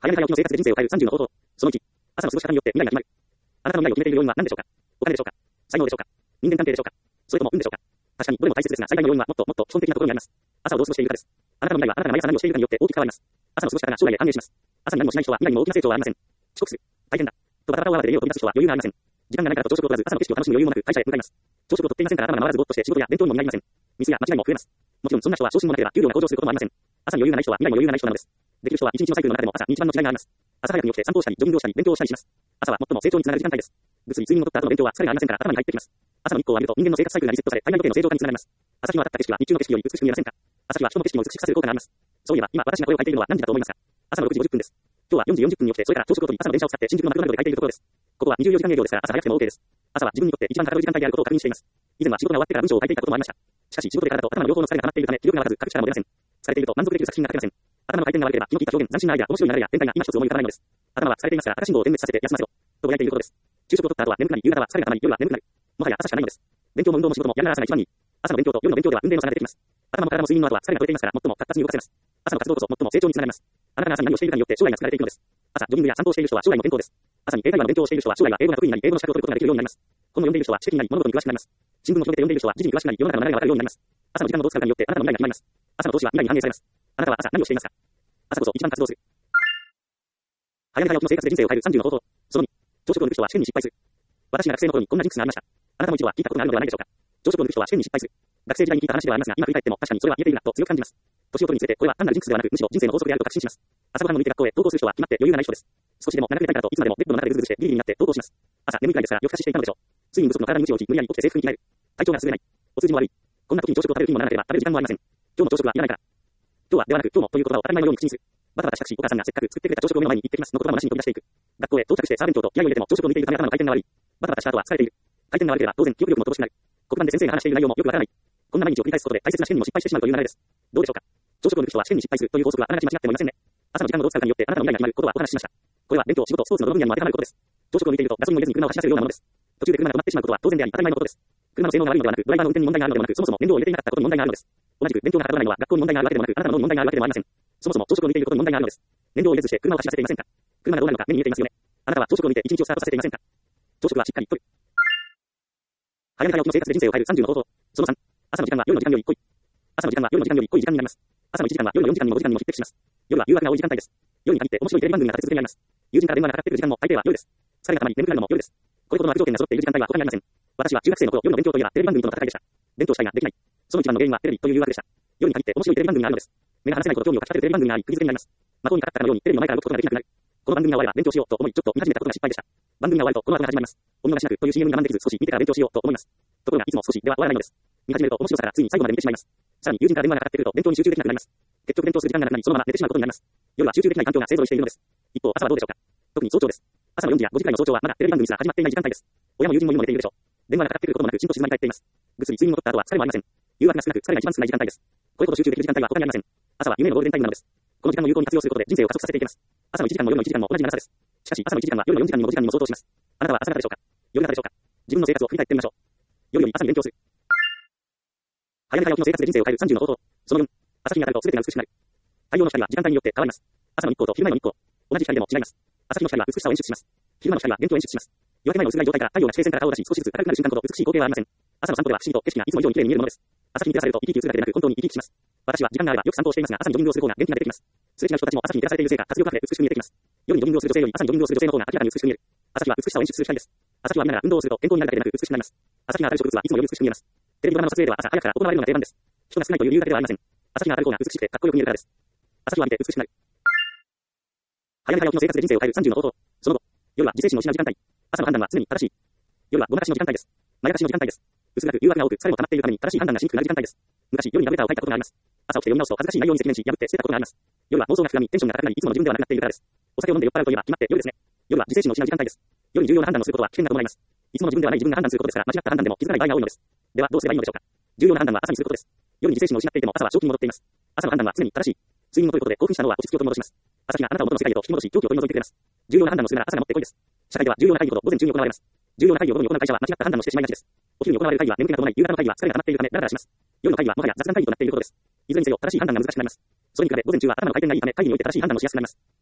早め早起きの生活で人生を変える30の方法。その1、朝の過ごし方によって未来が決まる。あなたの未来を決めている要因は何でしょうか。お金でしょうか。才能でしょうか。人間関係でしょうか。それとも運でしょうか。確かにどれも大切ですが、最大の要因はもっともっと基本的なところにあります。朝をどう過ごしているかです。あなたの未来はあなたが毎朝何をしているかによって大きく変わります。朝の過ごし方が将来へ反映します。朝に何もしない人は未来にも大きな成長はありません。遅刻する。大変だ。とバタバタを慌てて家を飛び出す人は余裕がありません。時間がないからと朝食を取らず朝の景色を楽しむ余裕もなく会社へ向かいます。朝食を取っていませんから頭が回らずぼーっとして仕事や勉強にもなりません。ミスや間違いも増えます。もちろんそんな人は昇進もなければ給料が向上することもありません。朝に余裕がない人は未来も余裕がない人なのです。できる人は一日のサイクルの中でも朝に一番の時代があります。朝早くに起きて散歩したりジョギングをしたり勉強をしたりします。朝は最も成長につながる時間帯です。ぐっすり睡眠をとった後の勉強は疲れがありませんから頭に入ってきます。朝の日光を浴びると人間の生活サイクルがリセットされ体内時計の正常化につながります。朝日の当たった景色は日中の景色より美しく見えませんか。朝日は人の景色も美しくさせる効果があります。そういえば今私が声を書いているのは何時だと思いますか。朝の6時50分です。今日は4時40分に起きてそれから朝食をとり朝の電車を使って新宿のマクドナルドで書いているところです。ここは24時間営業ですから朝早くても OK です。朝は自分にとって一番はかどる時間帯であることを確認しています。以前は仕事が終わってから文章を書いていたこともありました。しかし仕事でからだと頭の両方の疲れが溜まっているため記録がわかず書く力も出ません。疲れていると満足できる作品が書けません。頭の回転が悪ければ気の利いた表現、斬新なアイデア、面白い流れや展開が今一つ思い浮かばないのです。頭は疲れていますから赤信号を点滅させて休ませろとぼやいていることです。昼食をとった後は眠くなり夕方は疲れが溜まり夜は眠くなる。もはや朝しかないのです。勉強も運動も仕事もやるなら朝が一番に。朝の勉強と夜の勉強では運命の差が出てきます。頭も体も睡眠の後は疲れが取れていますから最も活発に動かせます。朝の活動こそ最も成長につながります。あなたが朝に何をしているかによって将来が作られていくのです。朝ジョギングや散歩をしている人は将来の健康です。朝に英会話の勉強をしている人は将来は英語が得意になり英語の資格を取ることができるようになります。本を読んでいる人は知的になり物事に詳しくなります。新聞を広げて読んでいる人は時事に詳しくなり世の中の流れがわかるようになります。朝の時間をどう使うかによってあなたの未来が決まります。朝の投資は未来に反映されます。あなたは朝何をしていますか。朝こそ一番活動する。早め早起きの生活で人生を変える30の方法。その2、朝食を抜く人は試験に失敗する。私が学生の頃にこんなジンクスがありました。あなたも一度は聞いたことがあるのではないでしょうか。朝食を抜く人は試験に失敗する。学生時代に聞いた話ではありますが、今振り返っても確かにそれは言えているなと強く感じます。年を取るにつれてこれは単なるジンクスではなくむしろ人生の法則であると確信します。朝ごはんを抜いて学校へ登校する人は決まって余裕がない人です。少しでも長く寝たいからといつまでもベッドの中でぐずぐずしてビリビリになって登校します。朝眠いくらいですから夜更かししていたのでしょう。睡眠不足の体に鞭を打ち無理やり起きて制服に着替える。体調が優れない。お通じも悪い。こんな時に朝食を食べる気にもならなければ食べる時間もありません。今日の朝食はいらないから。今日はではなく今日もという言葉を当たり前のように口にする。バタバタしたしお母さんがせっかく作ってくれた朝食を目の前に行ってきますの言葉もなしに飛び出していく。学校へ到着してさあ勉強と気合を入れても朝食を抜いているため頭の回転が悪い。バタバタした後は疲れている。回転が悪ければ当然記憶力も乏しくなる。黒板で先生が話している内容もよくわからない。こんな毎日を繰り返すことで大切な試験にも失敗してしまうという流れです。どうでしょうか。朝食を抜く人は試験に失敗するという法則はあながち間違ってもいませんね。朝の時間をどう使うかによってあなたの未来が決まることはお話ししました。これは勉強、仕事、スポーツのどの分野にも当てはまることです。朝食を抜いているとガソリンを入れずに車を走らせるようなものです。途中で車が止まってしまうことは当然であり当たり前のことです。車の性能が悪いのではなくドライバーの運転に問題があるのではなくそもそも燃料を入れていなかったことに問題があるのです。同じく勉強がはかどらないのは学校に問題があるわけでもなくあなたの脳に問題があるわけでもありません。そもそも朝食を抜いていることに問題があるのです。燃料を入れずして車を走らせていませんか。車がどうなるのか目に見えていますよね。あなたは朝食を抜いて一日をスタートさせていませんか。朝食はしっかりとる。早め早起きの生活で人生を変える30の方法。その3、朝の時間は夜の時間より濃い。朝の時間は夜の時間より濃い時間になります。朝の1時間は夜の4時間にも5時間にも匹敵します。夜は誘惑が多い時間帯です。夜に限って面白いテレビ番組が立て続けにあります。友人から電話がかかってくる時間も大抵は夜です。疲れがたまり眠くなるのも夜です。これほどの悪条件が揃っている時間帯は他にありません。私は中学生の頃夜の勉強といえばテレビ番組との戦いでした。勉強したいができない。その一番の原因はテレビという誘惑でした。夜に限って面白いテレビ番組があるのです。目が離せないほど興味をかき立てるテレビ番組があり釘付けになります。的にかかったかのようにテレビの前から動くことができなくなる。この番組が終われば勉強しようと思いちょっと見始めたことが失敗でした。番組が終わるとこの後が始まります。お見逃しなくという CM に我慢できず少し見てから勉強しようと思います。ところがいつも少しでは終わらないのです。見始めると面白さからついに最後まで見てしまいます。さらに友人から電話がかかってくると勉強に集中できなくなります。結局勉強する時間がなくなりそのまま寝てしまうことになります。夜は集中できない環境が勢ぞろいしているのです。一方朝はどうでしょうか。特に早朝です。朝の4時や5時くらいの早朝はまだテレビ番組すら始まっていない時間帯です。親も友人も今寝ているでしょう。電話がかかってくることもなくじんと静まり返っています。ぐっすり睡眠をとった後は疲れもありません。誘惑が少なく疲れが一番少ない時間帯です。これほど集中できる時間帯は他にありません。朝は夢のゴールデンタイムなのです。この時間を有効に活用することで人生を加速させていきます。朝の1時間も夜の1時間も同じ長さです。しかし朝の1時間は夜の4時間にも5時間にも相当します。あなたは朝方でしょうか。夜方でしょうか。自分の生活を振り返ってみましょう。夜より朝に勉強する。早め早起きの生活で人生を変える30の方法。その4、朝日が当たると全てが美しくなる。太陽の光は時間帯によって変わります。朝の日光と昼前の日光。同じ光でも違います。朝日の光は美しさを演出します。昼間の光は勉強を演出します。夜明け前の薄暗い状態から太陽が地平線から顔を出し少しずつ明るくなる瞬間ほど美しい光景はありません。朝の散歩では不思議と景色がいつも以上に綺麗に見えるものです。朝日に照らされると生き生きするだけでなく本当に生き生きします。私は時間があればよく散歩をしていますが朝にジョギングをする方が元気が出てきます。すれ違う人たちも朝日に照らされているせいか活力があふれ美しく見えてきます。夜にジョギングをする女性より朝にジョギングをする女性の方が明らかに美しく見える。朝日は美しさを演出する光です。朝日は見ながら運動をすると健康になるだけでなく美しくなります。朝日が当たる植物はいつもより美しく見えます。テレビドラマの撮影では朝早くから行われるのが定番です。人が少ないという理由だけではありません。朝日が当たる方が美しくてかっこよく見えるからです。朝日を浴びて美しくなる。早め早起きの生活で人生を変える30の方法。その後、夜は自制心を失う時間帯。朝の判断は常に正しい。夜はごまかしの時間帯です。まやかしの時間帯です。薄暗く誘惑が多く疲れも溜まっているために正しい判断がしにくくなる時間帯です。昔夜にラブレターを書いたことがあります。朝起きて読み直すと恥ずかしい内容に赤面し破って捨てたことがあります。夜は妄想が膨らみテンションが高くなりいつもの自分ではなくなっているからです。お酒を飲んで酔っ払うといえば決まって夜ですね。夜は自制心を失う時間帯です。夜に重要な判断をすることは危険だと思います。いつもの自分ではない自分が判断することですから間違った判断でも気づかない場合が多いのです。ではどうすればいいのでしょうか。重要な判断は朝にすることです。夜に自制心を失っていても朝は正気に戻っています。朝の判断は常に正しい。睡眠をとることで興奮した脳は落ち着きを取り戻します。朝日があなたを元の世界へと引き戻し狂気を取り除いてくれます。重要な判断をするなら朝がもってこいです。社会では重要な会議ほど午前中に行われます。重要な会議を午後に行う会社は間違った判断をしてしまいがちです。お昼に行われる会議は眠気が伴い夕方の会議は疲れが溜まっているためダラダラします。夜の会議はもはや雑談会議となっていることです。いずれにせよ正しい判断が難しくなります。それに比べ午前中は頭の回転がいいため会議において正しい判断をしやすくなります。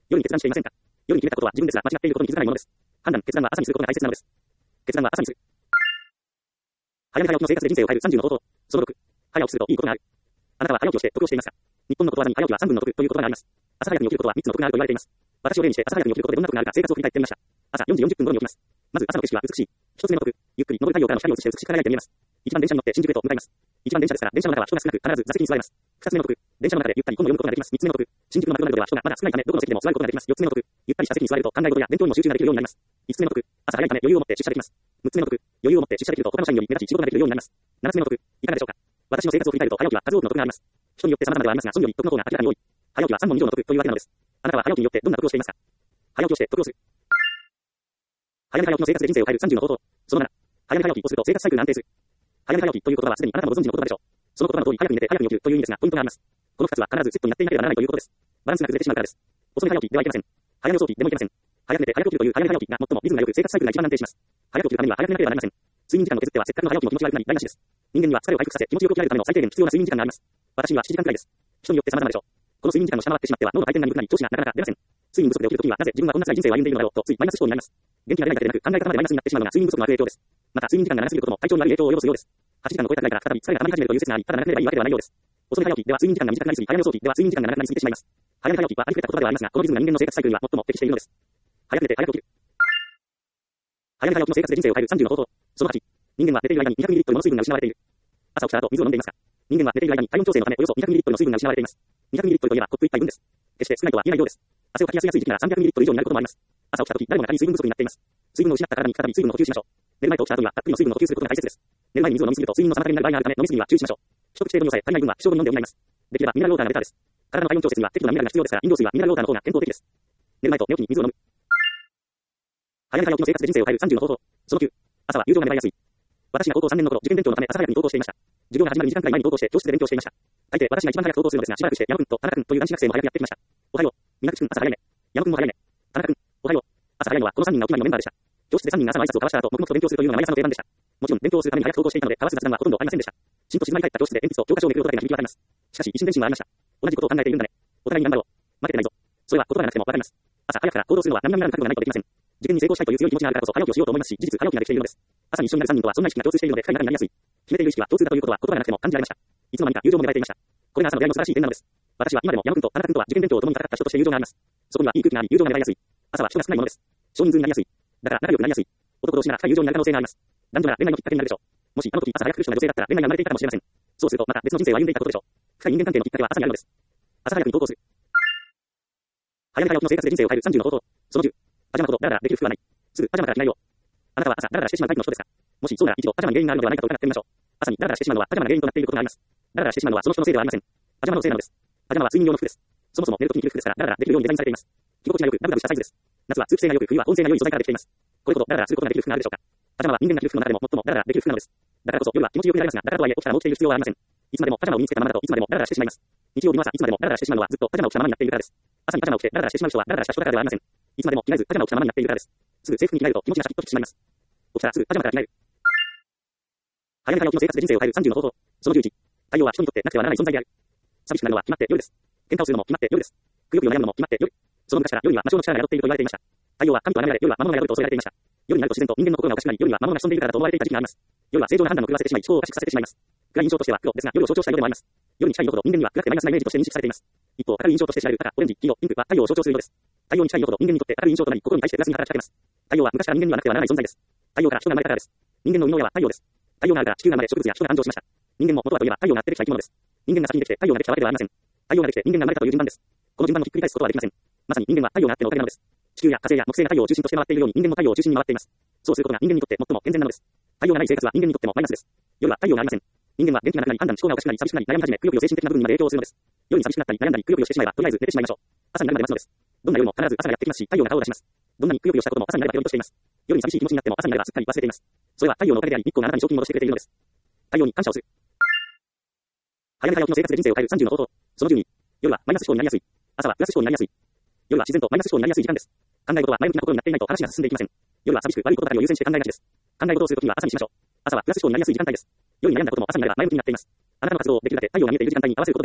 夜に決断していませんか？夜に決めたことは自分ですが間違っていることに気づかないものです。判断、決断は朝にすることが大切なのです。決断は朝にする。早寝早起きの生活で人生を変える30の方法。その6。早起きするといいことがある。あなたは早起きをして得をしていますか？日本のことわざに早起きは3分の得という言葉があります。朝早くに起きることは3つの得があると言われています。私を例にして朝早くに起きることでどんな得があるか生活を振り返ってみました。朝4時40分頃に起きます。まず朝の景色は美しい。一つ目の得。ゆっくり昇る太陽からの光を映して美しく輝いて見えます。一番電車に乗って新宿へと向かいます。一番電車ですから電車の中は人が少なく必ず座席に座れます。二つ目の得。電車の中でゆったり本を読むことができます。三つ目の得。新宿のマクドナルドでは人がまだ少ないためどこの席でも座ることができます。四つ目の得。ゆったりした席に座れると考え事や勉強にも集中ができるようになります。五つ目の得。朝早いため余裕を持って出社できます。六つ目の得。余裕を持って出社できると他の社員より目立ち仕事ができるようになります。七つ目の得。いかがでしょうか？私の生活を振り返ると早起きは数多くの得があります。人によって様々ではありますが、それより得の方が明らかに多い。早起きは3本以上の得というわけなのです。あなたは早起きによってどんな得をしていますか？早起きをして得をする。早寝早起きの生活で人生を変える30の方法。その7。早寝早起きをすると生活サイクルが安定する。早寝早起きという言葉はすでにあなたもご存知の言葉でしょう。その言葉の通り早く寝て早くに起きるという意味ですが、ポイントがあります。この2つは必ずセットになっていなければならないということです。バランスが崩れてしまうからです。遅め早起きではいけません。早寝遅起きでもいけません。早く寝て早く起きるという早寝早起きが最もリズムが良く生活サイクルが一番安定します。早く起きるためには早く寝なければなりません。睡眠時間を削ってはせっかくの早起きも気持ち悪くなり台無しです。人間には疲れを回復させ気持ちよく起きられるための最低限必要な睡眠時間があります。私には7時間くらいです。人によって様々でしょう。この睡眠時間を下回ってしまっては脳の回転が鈍くなり調子がなかなか出ません。睡眠不足で起きるときはなぜ自分はこんな辛い人生を歩んでいるのだろうとついマイナス思考になります。元気が出ないだけでなく考え方までマイナスになってしまうのが睡眠不足の悪影響です。また睡眠時間が長すぎることも体調に悪い影響を及ぼすようです。8時間の超えたくらいから再び疲れが溜まり始めるという説があり、ただ長く寝ればいいわけではないようです。遅め早起きでは睡眠時間が短くなりすぎ、早寝遅起きでは睡眠時間が長くなりすぎてしまいます。早寝早起きはありふれた言葉ではありますが、このリズムが人間の生活サイクルには最も適しているのです。早く寝て早く起きる。早寝早起きの生活で人生を変える30の方法。その8。人間は寝ている間に 200ml の水分が失われている。朝起きた後水を飲んでいますか？人間は寝ている間に体温調整のためおよそ 200ml の水分が失われています。200ml といえばコップ1杯分です。決して少ないとは言えないようです。汗をかきやすい時期なら 300ml 以上になることもあります。朝起きた時誰もが水分不足になっています。水分を失った体に再び水分の補給しましょう。寝る前と起きた後にはたっぷりの水分を補給することが大切です。寝る前に水を飲みすぎると睡眠の妨げになる場合があるため飲みすぎには注意しましょう。一口程度に抑え足りない分は少量に飲んで補います。できればミネラルウォーターがベターです。体の体温調節には適度なミネラルが必要ですから飲料水はミネラルウォーターの方が健康的です。寝る前と寝起きに水を飲む。早寝早起きの生活で人生を変える30の方法。その9。朝は友情が芽生えやすい。私が高校3年の頃、受験勉強のため朝早くに登校していました。授業が始まる2時間くらい前に登校して教室で勉強していました。大抵私が一番早く登校するのですが、しばらくして山君と田中君という男子学生も早くやってきました。おはよう。みなくち君朝早いね。山君も早いね。田中君、おはよう。朝早いのはこの3人がお決まりのメンバーでした。教室で3人が朝の挨拶を交わした後、黙々と勉強するというのが毎朝の定番でした。もちろん勉強をするために早く登校していたので、交わす雑談はほとんどありませんでした。しんと静まり返った教室で鉛筆と教科書をめくる音だけが響き渡ります。しかし一瞬前進はありました。同じことを考えているんだね。お互いに頑張ろう。負けてないぞ。それは言葉がなくてもわかります。朝早くから行動するのは何々なる覚悟がないとできません。受験に成功したいという強い気持ちがあるからこそ早起きをしようと思いますし、事実早起きができているのです。朝に一緒になる3人とはそんな意識が共通しているので2人仲になりやすい。決めている意識は共通だということは言葉がなくても感じられました。いつの間にか友情も芽生えていました。これが朝の出会いの素晴らしい点なのです。私は今でも山君と田中君とは受験勉強を共に戦った人として友情があります。そこにはいい空気があり、友情が芽生えやすい。朝は人が少ないものです。少人数になりやすい。だから仲良くなりやすい。男同士なら深い友情になる可能性があります。男女なら恋愛のきっかけになるでしょう。もしあの時朝早く苦しそうな女性だったら恋愛が生まれていたかもしれません。そうするとまた別の人生を歩んでいたことでしょう。深い人間関係のきっかけは朝にあるのです。朝早くに投稿する。早寝早起きの生活で人生を変える30の方法。その10。パジャマほどダラダラできる服はない。すぐパジャマから着ないよう。あなたは朝ダラダラしてしまうタイプの人ですか？もしそうなら一度パジャマに原因があるのではないかと疑ってみましょう。朝にダラダラしてしまうのはパジャマが原因となっていることがあります。ダラダラしてしまうのはその人のせいではありません。パジャマのせいなのです。パジャマは睡眠用の服です。そもそも寝るときに着る服ですからダラダラできるようにデザインされています。着心地が良くダブダブしたサイズです。夏は通気性が良く冬は保温性が良い素材からできています。これほどダラダラすることができる服があるでしょうか？パジャマは人間が着る服の中でも最もダラダラできる服なのです。だからこそ夜は気持ちよくいられますが、だからとはいえ起きたらもう着ている必要はありません。いつまでもパジャマを身につけたままだといつまでもダラダラしてしまいます。日曜日の朝いつまでもダラダラしてしまうのはずっとパジャマを着たままになっているからです。朝にパジャマを着てダラダラしてしまう人はダラダラした人だからではありません。いつまでも着替えずパジャマを着たままになっているからです。すぐ制服に着替えると気持ちがシャキッとしてしまいます。起きたらすぐパジャマから着替える。早寝早起きの生活で人生を変える30の方法。その11。太陽は人にとってなくてはならない存在である。寂しくなるのは決まって夜です。喧嘩をするのも決まって夜です。くよくよ悩むのも決まって夜。その昔から夜には魔性の力が宿っていると言われていました。太陽は神と崇められ、夜は魔物が宿ると恐れられていました。夜になると自然と人間の心がおかしくなり、夜には魔物が潜んでいるからだと思われていた時期があります。夜は正常な判断を狂わせてしまい、思考をおかしくさせてしまいます。暗い印象としては黒ですが、夜を象徴した色でもあります。夜に近い色ほど人間には暗くてマイナスなイメージとして認識されています。一方、明るい印象として知られる赤、オレンジ、黄色、ピンクは太陽を象徴する色です。太陽に近い色ほど人間にとって明るい印象となり、心に対してプラスに働きかけます。太陽は昔から人間にはなくてはならない存在です。太陽から人が生まれたからです。人間の生みの親は太陽です。太陽があるから地球が生まれ、植物や人が誕生しました。人間も元はといえば太陽が出てきた生き物です。人間が先にできて太陽ができたわけではありません。太陽ができて人間が生まれたという順番です。この順番をひっくり返すことはできません。まさに人間は太陽があってのおかげなのです。地球や火星や木星が太陽を中心として回っているように人間も太陽を中心に回っています。そうすることが人間にとって最も健全なのです。太陽がない生活は人間にとってもマイナスです。夜は太陽がありません。人間は元気がなくなり判断思考がおかしくなり寂しくなり悩み始めくよくよ精神的な部分にまで影響をするのです。夜に寂しくなったり悩んだりくよくよしてしまえばとりあえず寝てしまいましょう。朝になるまで待つのです。どんな夜も必ず朝がやってきますし太陽が顔を出します。どんなにくよくよしたことも朝になればぴょんとしています。夜に寂しい気持ちになっても朝になればすっかり忘れています。それは太陽のおかげであり日光があなたに正気に戻してくれているのです。太陽に感謝をする。早寝早起きの生活で人生を変える30の方法。その12。夜はマイナス思考になりやすい。朝はプラス思考になりやすい。夜は自然とマイナス思考になりやすい時間です。考え事は前向きなことになっていないと話が進んでいきません。夜は寂しく悪いことばかりを優先して考えがちです。考え事をするときには朝にしましょう。朝はプラス思考になりやすい時間帯です。夜に悩んだことも朝になれば前向きになっています。あなたの活動をできるだけ太陽が見えている時間帯に合わせることです。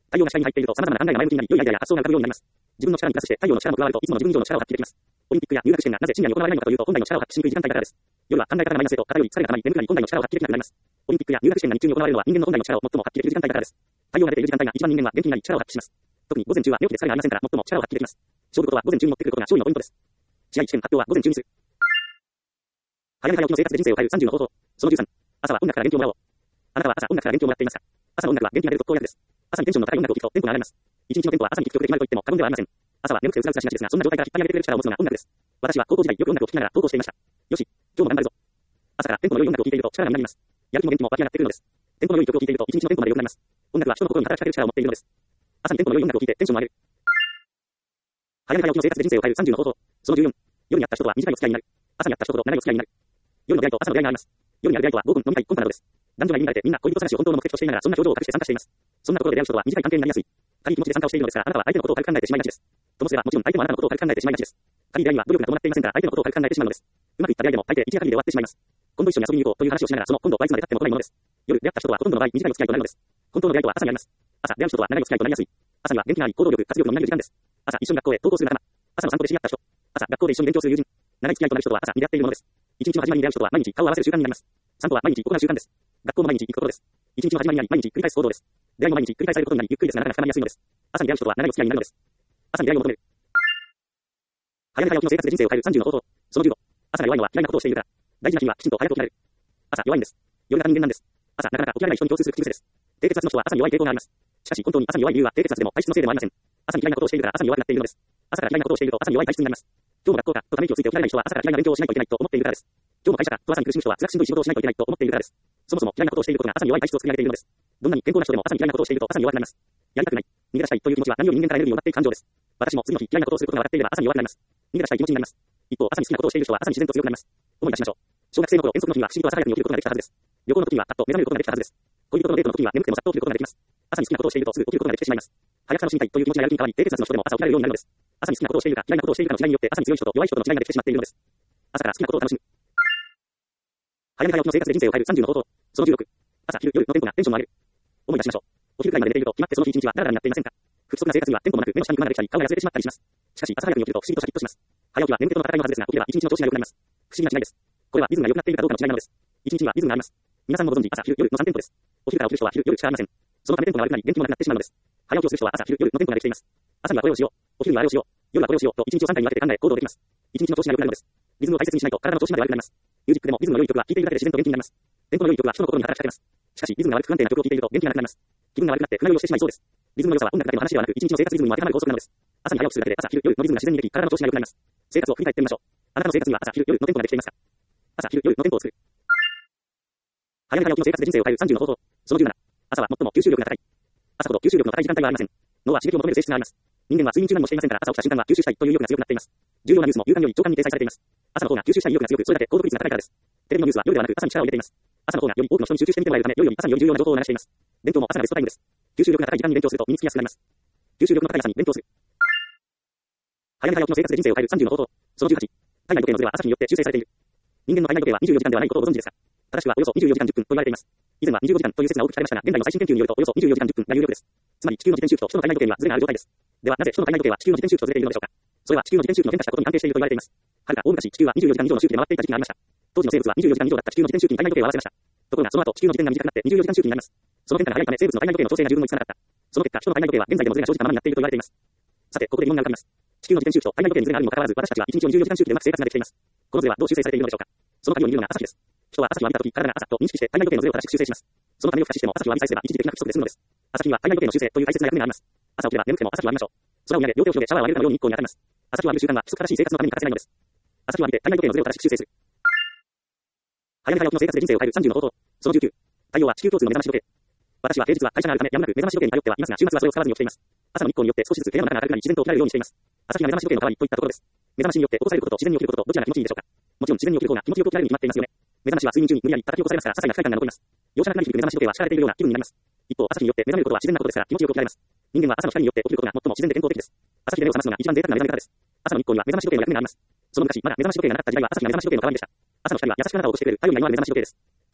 太陽が視界に入っていると様々な考えが前向きになり、良いアイデアや発想が浮かぶようになります。自分の力にプラスして太陽の力も加わるといつもの自分以上の力を発揮できます。オリンピックや入学試験がなぜ深夜に行われないのかというと、本来の力を発揮しにくい時間帯だからです。夜は考え方がマイナスへと偏り、疲れが溜まり、眠くなり本来の力を発揮できなくなります。オリンピックや入学試験が日中に行われるのは人間の本来の力を最も発揮できる時間帯だからです。太陽が出ている時間帯が一番人間は元気になり力を発揮します。特に午前中は寝起きで疲れがありませんから最も力を発揮できます。勝負事は午前中に持ってくることが勝利のポイントです。試合地点発表は午前中にする。早寝早起きの生活で人生を変える30の方法。その13。朝は音楽から元気をもらおう。あなたは朝音楽から元気をもらっていますか？朝の音楽は元気になれる特効薬です。朝にテンションの高い音楽を聴くとテンポが上がります。一日のテンポは朝に聴く曲で決まると言っても過言ではありません。朝は眠くてうつらうつらしがちですが、そんな状態から引っ張り上げてくれる力を持つのが音楽です。私は高校時代よく音楽を聴きながら投稿していました。よし、今日も頑張るぞ。朝からテンポの良い音楽を聴いていると力がみなります。やる気も元気も湧き上がってくるのです。テンポの良い曲を聴いていると一日のテンポまで良くなります。音楽は人の心に働きかける力を持っているのです。朝にテンポの良い音楽を聴いてテンションを上げる。早寝早起きの生活で人生を変える30の方法。その14。夜に会った人とは短いお付き合いになる。朝に会った人と長いお付き合いになる。夜の出会いと朝の出会いがあります。夜にある出会いとは5分飲み会コンパなどです。男女が入り乱れてみんな恋人探しを本当の目的としていながらそんな表情を隠して参加しています。そんなところで出会う人とは短い関係になりやすい。軽い気持ちで参加をしているのですが、あなたは相手のことを軽く考えてしまいがちです。ともすればもちろん相手もあなたのことを軽く考えてしまいがちです。軽い出会いは努力が伴っていませんから相手のことを軽く考えてしまうのです。うまくいった出会いでも大抵一夜限りで終わってしまいます。今度一緒に遊びに行こうという話をしながらその今度はいつまで経っても来ないものです。夜出会った人とはほとんどの場合短いお付き合いとなるのです。本当の出会いとは朝にあります。朝出会う人とは長いお付き合いとなりやすい。朝には元気があり行動力、活力のみなぎる時間です。朝一緒に学校へ登校する仲間。朝の散歩で知り合った人。朝学校で一緒に勉強する友人。長い付き合いとなる人とは朝に出会っているものです。一日の始まりに出会う人とは毎日顔を合わせる習慣になります。散歩は毎日行う習慣です。学校も毎日行くことです。一日の始まりにあり毎日繰り返す行動です。出会いも毎日繰り返されることになりゆっくりですがなかなか深まりやすいのです。朝に出会う人とは長いお付き合いになるのです。朝に出会いを求める。早寝早起きの生活で人生を変える30の方法。その15。朝が弱いのは嫌いなことをしているから。大事な日にはきちんと早く起きられる。朝弱いんです。夜型人間なんです。朝なかなか起きられない人に共通する口癖です。低血圧の人は朝に弱い傾向があります。しかし本当に朝に弱い理由は低血圧でも体質のせいでもありません。朝に嫌いなことをしているから朝に弱くなっているのです。朝から嫌いなことをしていると朝に弱い体質になります。今日も学校かとため息をついて起きられない人は朝から嫌いな勉強をしないといけないと思っているからです。今日も会社かと朝に苦しむ人は辛くしんどい仕事をしないといけないと思っているからです。そもそも嫌いなことをしていることが朝に弱い体質を作り上げているのです。どんなに健康な人でも朝に嫌いなことをしていると朝に弱くなります。やりたくない、逃げ出したいという気持ちは何より人間からエネルギーを奪っている感情です。私も次の日嫌いなことをすることが分かっていれば朝に弱くなります。逃げ出したい気持ちになります。一方、朝に好きなことをしている人は朝に自然と強くなります。思い出しましょう。小学生の頃遠足の日には不思議と朝早くに起きることができたはずです。旅行の時にはパッと目覚めることができたはずです。恋人とのデートの時には眠くてもさっと起きることができます。朝に好きなことをしているとすぐ起きることができてしまいます。早く楽しみたいという気持ちがやる気に変わり、低血圧の人でも朝起きられるようになるのです。朝に好きなことをしているか嫌いなことをしているかの違いによって朝に強い人と弱い人との違いができてしまっているのです。朝から好きなことを楽しむ。早寝早起きの生活で人生を変える30の方法。その16。朝、昼、夜のテンポがテンションを上げる。思い出しましょう。お昼くらいまで寝ていると決まってその日一日はダラダラになっていませんか？不規則な生活にはテンポもなく目の下にクマができたり顔が痩せてしまったりします。しかし朝早くに起きると不思議とシャキッとします。早起きは眠気との戦いのはずですが起きれば一日の調子が良くなります。不思議な違いです。これはリズムが良くなっているかどうかの違いなのです。一日にはリズムがあります。皆さんもご存知朝昼夜の3テンポです。お昼から起きる人は昼夜しかありません。そのためテンポが悪くなり元気もなくなってしまうのです。早起きをする人は朝昼夜のテンポができています。朝にはこれをしよう。お昼にはあれをしよう。夜はこれをしようと一日を3回に分けて考え行動できます。一日の調子が良くなるのです。リズムを大切にしないと体の調子まで悪くなります。ミュージックでもリズムの良い曲は聴いているだけで自然と元気になります。テンポの良い曲は人の心に働きかけます。しかしリズムが悪く不安定な曲を聴いていると元気がなくなります。気分が悪くなって船酔いをしてしまいそうです。リズムの良さは音楽だけの話ではなく一日の生活リズムにも当てはまる法則なのです。朝に早起きするだけで朝昼夜のリズムが自然にでき体の調子が良くなります。生活を振り返ってみましょう。あなたの生活には朝昼夜のテンポができていますか？朝昼夜のテンポを作る。早寝早起きの生活で人生を変える30の方法。その17。朝は最も吸収力が高い。朝ほど吸収力の高い時間帯はありません。脳は刺激を求める性質があります。人間は睡眠中何もしていませんから朝起きた瞬間は吸収したいという意欲が強くなっています。重要なニュースも夕刊より朝刊に掲載されています。朝の方が吸収したい意欲が強く、それだけ行動率が高いからです。テレビのニュースは夜ではなく朝に力を入れています。朝の方がより多くの人に集中して見てもらえるため、夜より朝により重要な情報を流しています。勉強も朝がベストタイムです。吸収力が高い時間に勉強すると身につきやすくなります。吸収力の高い朝に勉強する。早寝早起きの生活で人生を変える30の方法。その18。体内時計のズレは朝日によって修正されている。人間の体内時計は24時間ではないことをご存知ですか？正しくはおよそ24時間10分と言われています。以前は25時間という説が多く聞かれましたが、現在の最新研究によるとおよそ24時間10分が有力です。つまり地球の自転周期と人の体内時計にはズレがある状態です。ではなぜ人の体内時計は地球の自転周期とずれているのでしょうか？それは地球の自転周期の変化したことに関係していると言われています。はるか大昔地球は24時間以上の周期で回っていた時期がありました。当時の生物は24時間以上だった地球の自転周期に体内時計を合わせました。ところがその後地球の時間が短くなって24時間周期になります。その変化が早いため生物の体内時計の調整が十分につかなかった。その結果人の体内時計は現在でもズレが生じたままになっていると言われています。さてここで疑問が浮かびます。地球の自転周期と体内時計にズレがあるにもかかわらず私たちは1日を24時間周期でうまく生活ができています。このズレはどう修正されているのでしょうか？その鍵を握るのが朝日です。人は朝日を浴びた時体が朝と認識して体内時計のズレを正しく修正します。そのため夜更かししても朝日を浴びさえすれば一時的な不規則でするのです。朝日は体内時計の修正という大切な役目があります。朝起きれば眠くても朝日を浴びましょう。空を見上げ両手を広げシャワーを浴びるかのように日光に当たります。朝日を浴びる習慣は規則正しい生活のために欠かせないのです。朝日を浴びて体内時計のズレを正しく修正する。早寝早起きの生活で人生を変える30の方法。その19。太陽は地球共通の目覚まし時計。私は平日は会社があるためやむなく目覚まし時計に頼ってはいますが、週末はそれを使わずに起きています。朝の日光によって少しずつ部屋の中が明るくなり自然と起きられるようにしています。朝日が目覚まし時計の代わりといったところです。目覚ましによって起こされることと自然に起きることとどちらが気持ちいいでしょうか？もちろん自然に起きる方が気持ちよく起きられるに決まっていますよね。目覚ましは睡眠中に無理やり叩き起こされますから些細な不快感が残ります。容赦なくなり響く目覚まし時計は叱られているような気分になります。一方、朝日によって目覚めることは自然なことですから気持ちよく起きられます。人間は朝の光によって起きることが最も自然で健康的です。朝日で目を覚ますのが一番贅沢な目覚め方です。朝の日光には目覚まし時計の役目があります。その昔、まだ目覚まし時計がなかった時代は朝日が目覚まし時計の代わりでした。朝の光は優しくあなたを起こしてくれる太陽になる目覚まし時計です。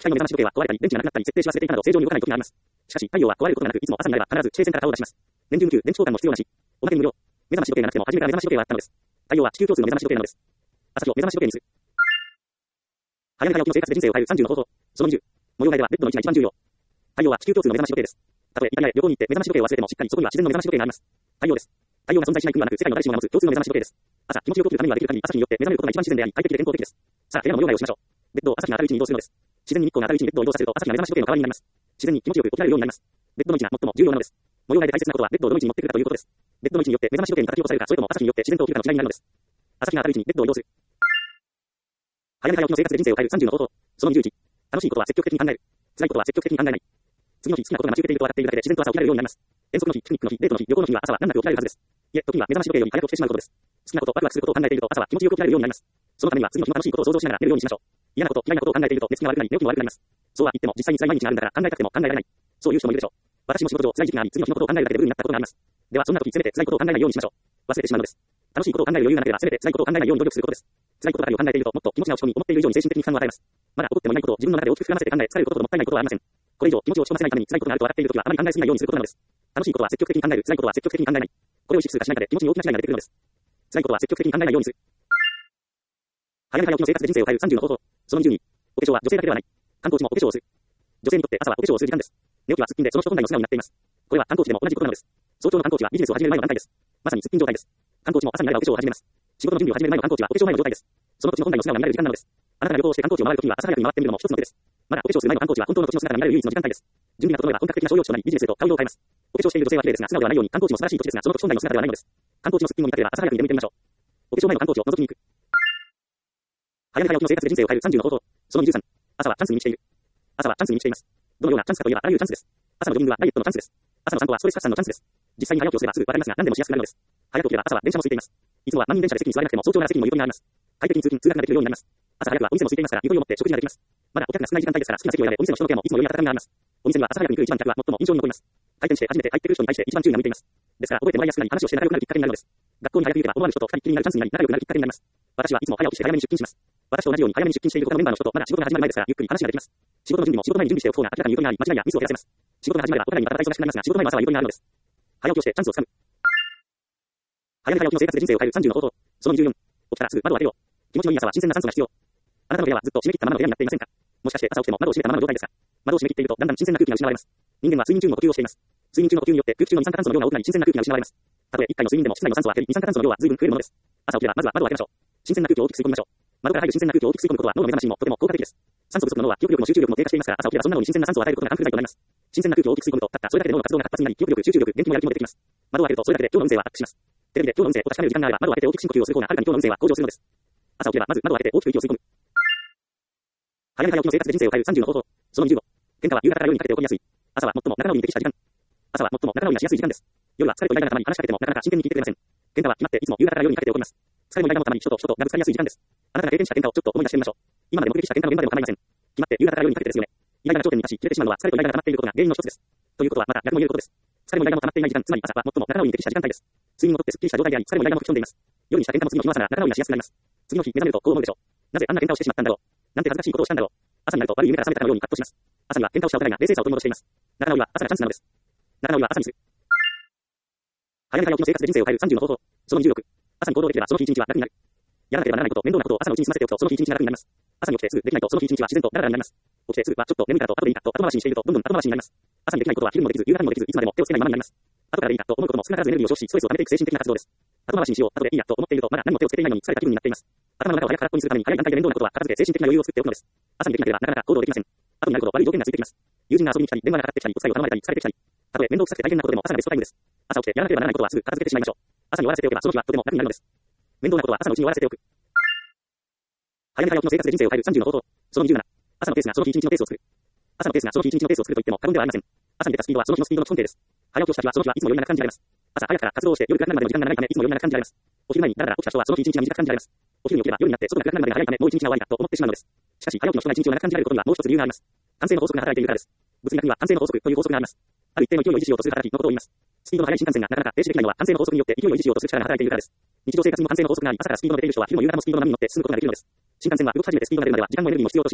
機械の目覚まし時計は壊れたり、電池がなくなったり、設定し忘れていたなど正常に動かない時があります。しかし、太陽は壊れることがなく、いつも朝になれば必ず地平線から顔を出します。年中無休、電池交換も必要なし。おまけに無料。目覚まし時計がなくても初めから目覚まし時計はあったのです。太陽は地球共通の目覚まし時計なのです。朝日を目覚まし時計にする。早寝早起きの生活で人生を変える30の方法。その20。模様替えではベッドの位置が一番重要。太陽は地球共通の目覚まし時計です。たとえイタリアへ旅行に行って目覚まし時計を忘れてもしっかりそこには自然の目覚まし時計があります。太陽です。太陽が存在しない国はなく世界の誰しもが持つ共通の目覚まし時計です。朝、気持ちよく起きるためにはできる限り朝日によって目覚めることが一番自然であり、快適で健康的です。さあ、部屋の模様替えをしましょう。ベッドを朝日が当たる位置に移動するのです。自然に日光が当たる位置にベッドを移動させると朝日が目覚まし時計の代わりになります。自然に気持ちよく起きられるようになります。ベッドの位置が最も重要なのです。模様替えで大切なことはベッドをどの位置に持ってくるかということです。ベッドの位置によって目覚まし時計に叩き起こされるか、それとも朝日によって自然と起きるかの違いになるのです。朝日が当たる位置にベッドを移動する。早寝早起きの生活で人生を変える30の方法。その21。楽しいことは積極的に考える。辛いことは積極的に考えない。次の日好きなことが待ち受けていると笑っているだけで自然と朝起きられるようになります。遠足の日、ピクニックの日、デートの日、旅行の日は朝は難なく起きられるはずです。いえ、時には目覚まし時計より早く起きてしまうことです。好きなこと、ワクワクすることを考えていると朝は気持ちよく起きられるようになります。そのためには次の日の楽しいことを想像しながら寝るようにしましょう。嫌なこと、嫌いなことを考えていると寝つきが悪くなり、寝起きも悪くなります。そうは言っても実際に辛い毎日があるんだから考えたくても考えられない。そういう人もいるでしょう。私も仕事上辛い時期があり、次の日のことを考えるだけで無になったことがあります。ではそんな時せめて辛いことを考えないようにしましょう。忘れてしまうのです。楽しいことを考える余裕がなければせめて辛いことを考えないように努力することです。辛いことばかりを考えているともっと気持ちが落ち込み、思っている以上に精神的に負担を与えます。まだ起こってもいないことを自分の中で大きく膨らませて考え、疲れることほどもったいないことはありません。これ以上気持ちを落ち込ませないために辛いことがあると笑っているときはあまり考えすぎないようにすることなのです。楽しいことは積極的に考える、辛いことは積極的に考えない。これを意識するかしないかで気持ちに大きな違いが出てくるのです。辛いことは積極的に考えないようにする。早寝早起きの生活で人生を変える30の方法。その22。お化粧は女性だけではない。観光地もお化粧をする。女性にとって朝はお化粧をする時間です。寝起きはすっぴんでその人本来の素顔になっています。これは観光地でも同じことなのです。早朝の観光地はビジネスを始める前の段階です。まさにすっぴん状態です。観光地も朝になればお化粧を始めます。仕事の準備を始める前の観光地はお化粧前の状態です。その土地の本来の素顔になれる時間なのです。あなたが旅行をして観光地を回るときには朝早くに回ってみるのも一つの手です。まだお化粧する前の観光地は本当の土地の姿が見られる唯一の時間帯です。準備が整えば本格的な商業地となりビジネスへと顔色を変えます。お化粧している女性は綺麗ですが素直ではないように観光地も素晴らしい土地ですがその土地本来の姿ではないのです。観光地のすっぴんを見たければ朝早くに眠ってみましょう。お化粧前の観光地を覗きに行く。早寝早起きの生活で人生を変える30の方法。その23。朝はチャンスに満ちている。朝はチャンスに満ちています。どのようなチャンスかといえばあらゆるチャンスです。朝のジョギングはダイエットのチャンスです。朝の散歩はストレス発散のチャンスです。実際に早起きをすればすぐわかりますが何でもしやすくなるのです。早く起きれば朝は電車も空いています。いつもは満員電車で席に座れなくても早朝なら席にもゆとりがあります。快適に通勤通学ができるようになります。朝早くはお店も空いていますからゆとりを持って食事ができます。まだお客が少ない時間帯ですから好きな席を選べお店の人のケアもいつも余裕な畳みがあります。お店には朝早くに来る一番客は最も印象に残ります。開店して初めて入ってくる人に対して一番注意が向いています。ですから覚えてもらいやすくなり話をして仲良くなるきっかけになるのです。学校に早く行けば思わぬ人と二人っきりになるチャンスになり仲良くなるきっかけになります。私はいつも早起きして早めに出勤します。私と同じように早めに出勤している他のメンバーの人とまだ仕事が始まる前ですからゆっくり話ができます。仕事の準備も仕事前に準備しておく方が明らかにゆとりがあり間違いやミスを減らせます。仕事が始まればお互いにバタバタ忙しくなりますが仕事前の朝はゆとりがあるのです。早起きをしてチャンスをつかむ。早寝早起きの生活で人生を変える30の方法。その24。起きたらすぐ窓を開けよう。気持ちのいい朝は新鮮な酸素が必要。あなたの部屋はずっと閉め切ったままの部屋になっていませんか。もしかして朝起きても窓を閉めたままの状態ですか。窓を閉め切っているとだんだん新鮮な空気が失われます。人間は睡眠中の呼吸をしています。睡眠中の呼吸によって空気中の二酸化炭素の量が多くなり新鮮な空気が失われます。たとえ1回の睡眠でも室内の酸素は減り二酸化炭素の量は随分増えるものです。朝起きればまずは窓を開けましょう。新鮮な空気を大きく吸い込みましょう。窓から入る新鮮な空気を大きく吸い込むことは脳の目覚ましにもとても効果的です。酸素不足の脳は記憶力も集中力も低下していますから朝起きればそんなのに新鮮な酸素を与えることが反復剤となります。新鮮な空気を大きく吸い込むとたったそれだけで脳の活動が活発になり記憶力、集中力、元気もやる気も出てきます。窓を開けるとそれだけで今日の運勢はアップします。テレビで今日の運勢を確かめる時間があれば窓を開けて大きく深呼吸をする方がはるかに今日の運勢は向上するのです。朝起きればまず窓を開けて大きく息を吸い込む。早寝早起きの生活で人生を変える30の方法。その25。喧嘩は夕方から夜にかけて起こりやすい。朝は最も仲直りに適した時間。朝は最も仲直りがしやすい時間です。夜は疲れとイライラなたまに話しかけてもなかなか真剣に聞いてくれません。喧嘩は決まっていつも夕方から夜にかけて起こります。疲れもイライラのたまに人と人とがぶつかりやすい時間です。あなたが経験した喧嘩をちょっと思い出してみましょう。今まで目撃した喧嘩の現場でも構いません。決まって夕方から夜にかけてですよね。イライラが頂点に達し切れてしまうのは疲れとイライラが溜まっていることが原因の一つです。ということはまた逆も言えることです。疲れもイライラも溜まっていない時間、つまり朝は最も仲直りに適した時間帯です。睡眠をとってすっきりした状態であり疲れもイライラも吹き飛んでいます。夜にした喧嘩も次の日の朝なら仲直りがしやすくなります。次の日目覚めるとこう思うでしょう。なぜあんな喧嘩をしてしまったんだろう。なんて恥ずかしいことをしたんだろう。朝になると悪い夢から覚めたかのように葛藤します。朝には喧嘩をしたお互いが冷静さを取り戻しています。仲直りは朝がチャンスなのです。仲直りは朝にする。早寝早起きの生活で人生を変える30の方法。その26。朝に行動できればその日一日は楽になる。やらなければならないこと、面倒なことを朝のうちに済ませておくとその日一日が楽になります。朝に起きてすぐできないとその日一日は自然とダラダラになります。起きてすぐはちょっと眠いからと後でいいかと後回しにしているとどんどん後回しになります。朝にできないことは昼もできず夕方にもできずいつまでも手をつけないままになります。後からでいいかと思うことも少なからずエネルギーを消費しストレスを溜めていく精神的な活動です。後回しにしよう、後でいいやと思っているとまだ何も手をつけていないのに疲れた気分になっています。頭の中を早く空っぽにするために早い段階で面倒なことは片付け精神的な余裕を作っておくのです。朝にできなければなかなか行動できません。後になるほど悪い条件がついてきます。友人が遊びに来たり電話がかかってきたりお使いを頼まれたり疲れてきたり。たとえ面倒くさくて大変なことでも朝がベストタイムです。朝起きてやらなければならないことはすぐ片付けてしまいましょう。朝に終わらせておけばその日はとても楽になるのです。面倒なことは朝のうちに終わらせておく。早寝早起きの生活で人生を変える30の方法。その27。朝のペースがその日一日のペースを作る。朝のペースがその日一日のペースを作ると言っても過言ではありません。朝に出たスピードはその日のスピードの基本形です。早起きをした日はその日はいつも余裕がなく感じられます。朝早くから活動をして夜暗くなるまでの時間が長いためいつも余裕がなく感じられます。お昼前にだらだら起きた人はその日一日が短く感じられます。お昼に起きれば夜になって外が暗くなるまでが早いためもう一日が終わりだと思ってしまうのです。しかし早起きの人が一日を長く感じられることにはもう一つ理由があります。慣性の法則が働いているからです。物理学には慣性の法則という法則があります。ある一定の勢いを維持しようとする働きのことを言います。スピードの速い新幹線がなかなか停止できないのは慣性の法則によって勢いを維持しようとする力が働いているからです。日常生活にも慣性の法則があり朝からスピードの出ている人は昼も夕方もスピードの波に乗って進むことができるのです。新幹線は動き始めてスピードが出るまでは時間もエネルギーも必要とします。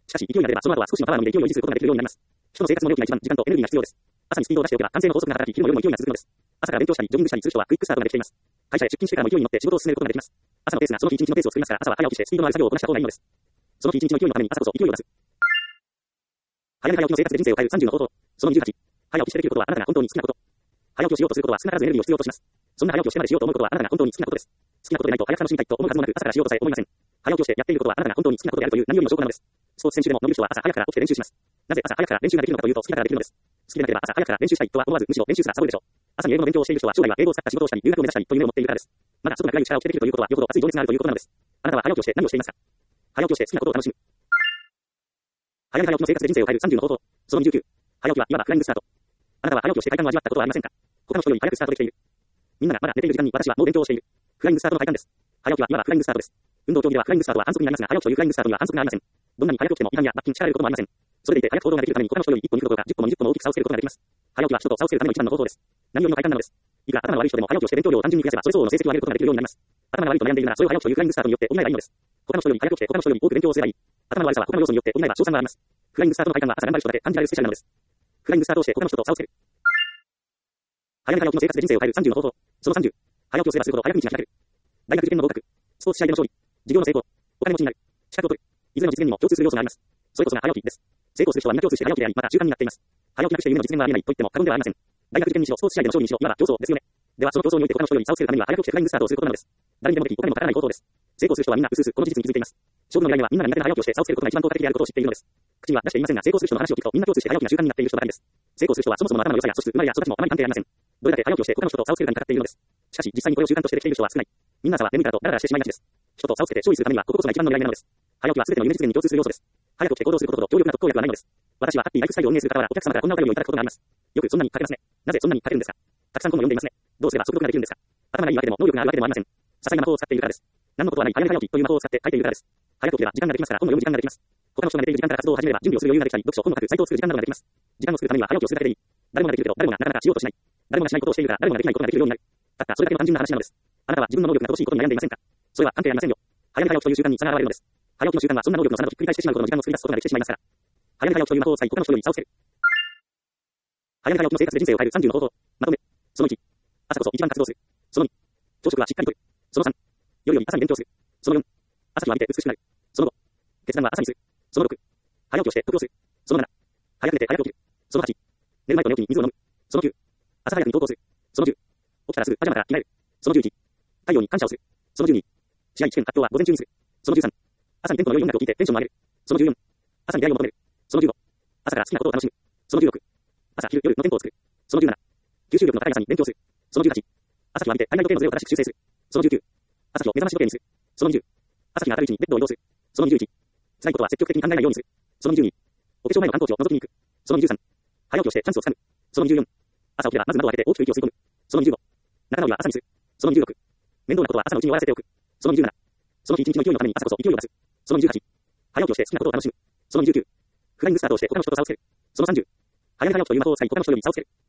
しかし、勢いが出れば、その後は少しのパワーのみで勢いを維持することができるようになります。人の生活の料金は一番時間とエネルギーが必要です。朝にスピードを出しておけば、慣性の法則が働き、昼の夜も勢いが続くのです。朝から勉強したり、ジョギングしたりする人はクイックスタートができています。会社へ出勤してからも勢いに乗って仕事を進めることができます。朝のペースがその日一日のペースを作りますから、朝は早起きしてスピードのある作業をこなした方がいいのです。その日一日の勢いのために朝こそ勢いを出す。早寝早起きの生活で人生を変える30の方法。その28。早起きしてできることはあなたが本当に好きなこと。早起きをしようとすることは少なからずエネルギーを必要とします。そんな早起きをしてまでしようと思うことはあなたが本当に好きなことです。好きなことでないと早く楽しみたいと思うはずもなく、朝からしようとさえ思いません。早起きをしてやっていることはあなたが本当に好きなことであるという何よりも証拠なのです。スポーツ選手でも伸びる人は朝早くから起きて練習します。なぜ朝早くから練習ができるのかというと好きだからできるのです。好きでなければ朝早くから練習したいとは思わず、むしろ練習すらサボるでしょう。朝に英語の勉強をしている人は将来は英語を使った仕事をしたり、留学を目指したりという夢を持っているからです。まだ外が暗いうちから起きてできるということは、よほど熱い情熱があるということなのです。あなたは早起きをして何をしていますか？早起きをして好きなことを楽しむ。早寝早起きの生活で人生を変える30の方法。その29。早起きはいわばフライングスタート。あなたは早起きをして快感を味わったことはありませんか？他の人より早くスタートできている。みんながまだ寝ている時間に私はもう勉強をしている。フライングスタートの快感です。早起きはいわばフライングスタートです。運動競技ではフライングスタートは反則になりますが、早起きというフライングスタートには反則がありません。どんなに早く起きても違反や罰金、叱られることもありません。それでいて早く行動ができるために他の人より1歩2歩とか10歩も20歩も大きく差をつけることができます。早起きは人と差をつけるための一番の方法です。何よりも快感なのです。いくら頭が悪い人でも早起きをして勉強量を単純に増やせばそれ相応の成績を上げることができるようになります。頭が悪いと悩んでいるならそれを早起きというフライングスタートによって補えばいいのです。他の人より早く起きて他の人より多く勉強をすればいい。頭の悪さは他の要素によって補えば賞賛があります。フライングスタートの快感は朝頑張る人だけ感じられるスペシャルなのです。フライングスタートをして他の人と差をつける。早寝早起きの生活で人生を変える30の方法。その30。早起きをすればするほど早く道が開ける。大学受験の合格。スポーツ試合での勝利。事業の成功。お金持ちになる。資格を取る。いずれの実現にも共通する要素があります。それこそが早起きです。成功する人は皆共通して早起きであり、また習慣になっています。早起きなくして夢の実現はありえないと言っても過言ではありません。大学受験にしろ、スポーツ試合での勝利にしろ、いわば競争ですよね。ではその競争において他の人より差をつけるためには早く起きてフライングスタートをすることなのです。誰にでもでき、お金もかからない行動です。成功する人はみんなうすうすこの事実に気づいています。勝負の依頼にはみんなが苦手な早起きをして差をつけることが一番効果的であることを知っているのです。口には出していませんが、成功する人の話を聞くとみんな共通して早起きが習慣になっている人ばかりです。成功する人はそもそもの頭の良さや素質、生まれや育ちもあまり関係ありません。どれだけ早起きをして他の人と差をつけるかにかかっているのです。しかし実際にこれを習慣としてできている人は少ない。みんな朝は眠いからとダラダラしてしまいがちです。人と差をつけて勝利するためにはこここそが一番の依頼なのです。早起きは全ての夢実現に共通する要素です。早く起きて行動することほど強力な特効薬はないのです。私はハッピーライフスタイルを運営する方はお客様からこんなお便りをいただくことがあります。よくそんなに書けますね。なぜそんなに書けるんですか？たくさん本を読んでいますね。どうすれば速読ができるんですか？頭がいいわけでも能力があるわけでもありません。些細な魔法を使っているからです。何のことはない早寝早起きという魔法を使って書いているからです。早く起きれば時間ができますから本を読む時間ができます。他の人が寝ている時間から活動を始めれば準備をする余裕ができたり、読書、本を書く、サイトを作る時間などができます。時間を作るためには早起きをするだけでいい。誰もができるけど、誰もがなかなかしようとしない。誰もがしないことをしているから、誰もができないことができるようになる。たったそれだけの単純な話なのです。あなたは自分の能力が乏しいことに悩んでいませんか？それは関係ありませんよ。早寝早起きという習慣に差が現れるのです。早起きの習慣はそんな能力の差などひっくり返してしまうほどの時間を作り出すことができてしまいますから。早寝早起きという魔法を使い他の人より差をつける。早寝早起きの生活で人生を変える30の方法。まとめ。その1。朝こそ一番活動する。その2。朝食はしっかりとる。その3。夜より朝に勉強する。その4。朝日を浴びて美しくなる。その5。決断は朝にする。その6。早起きをして得をする。その7。早く寝て早く起きる。その8。寝る前と寝起きに水を飲む。その9。朝早くに投稿する。その10。起きたらすぐパジャマから着替える。その11。太陽に感謝をする。その12。試合試験発表は午前中にする。その13。朝にテンポの良い音楽を聴いてテンションを上げる。その14。朝に出会いを求める。その15。朝から好きなことを楽しむ。その16。朝昼夜のテンポを作る。その17。吸収力の高い朝に勉強する。その18。朝日を浴びて体内時計のズレを正しく修正する。その19。朝日を目覚まし時計にする。その20。朝日が当たる位置にベッドを移動する。その21。辛いことは積極的に考えないようにする。その22。お化粧前の観光地を覗きに行く。その23。早起きをしてチャンスをつかむ。その24。朝起きればまず窓を開けて大きく息を吸い込む。その25。仲直りは朝にする。その26。面倒なことは朝のうちに終わらせておく。その27。その日一日の勢いのために朝こそ勢いを出す。その28。早起きをして好きなことを楽しむ。その29。フライングスタートをして他の人と差をつける。その30。早寝早起きという魔法を使い他の人より差をつける。